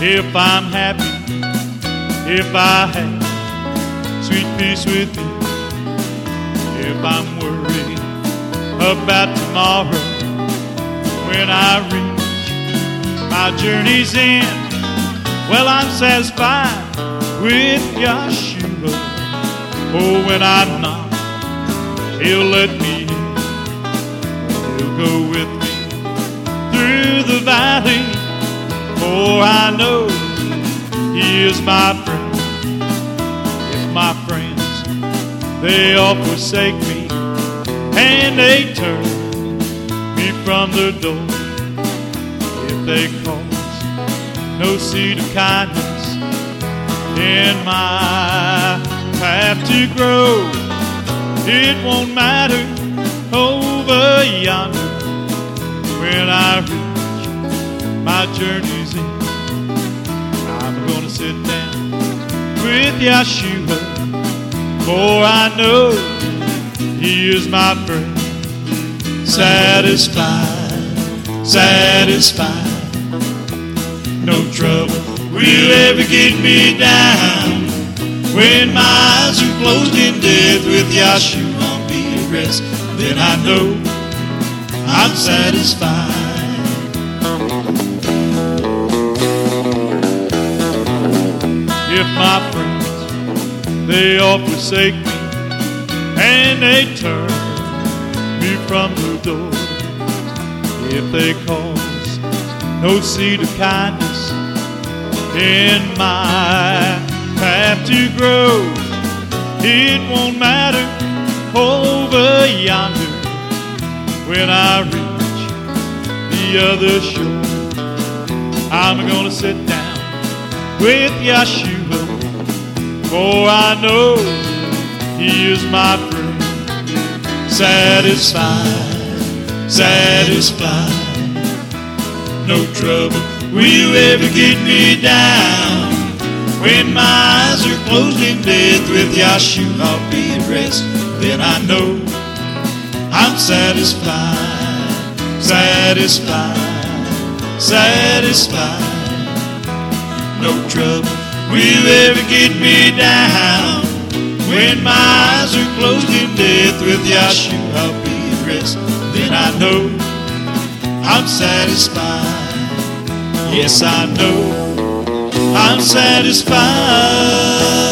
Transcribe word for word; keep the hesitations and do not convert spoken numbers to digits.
If I'm happy, if I have sweet peace with thee, if I'm worried about tomorrow, when I reach my journey's end, well, I'm satisfied with Yeshua. Oh, when I knock, he'll let me in. He'll go with me through the valley, for I know he is my friend. If my friends, they all forsake me, and they turn me from the door, if they cause no seed of kindness in my path to grow, it won't matter over yonder when I reach my journey's end. I'm gonna sit down with Yeshua, for I know he is my friend. Satisfied, satisfied, no trouble will ever get me down. When my eyes are closed in death, with Yeshua I'll be at rest. Then I know I'm satisfied. If my friends, they all forsake me, and they turn me from the door, if they cause no seed of kindness in my path to grow, it won't matter over yonder when I reach the other shore. I'm gonna sit down with Yeshua, for I know he is my friend. Satisfied, satisfied, no trouble will ever get me down. When my eyes are closed in death, with Yeshua I'll be at rest. Then I know I'm satisfied, satisfied, satisfied. No trouble will ever get me down. When my eyes are closed in death, with Yeshua I'll be at rest. Then I know I'm satisfied. Yes, I know I'm satisfied.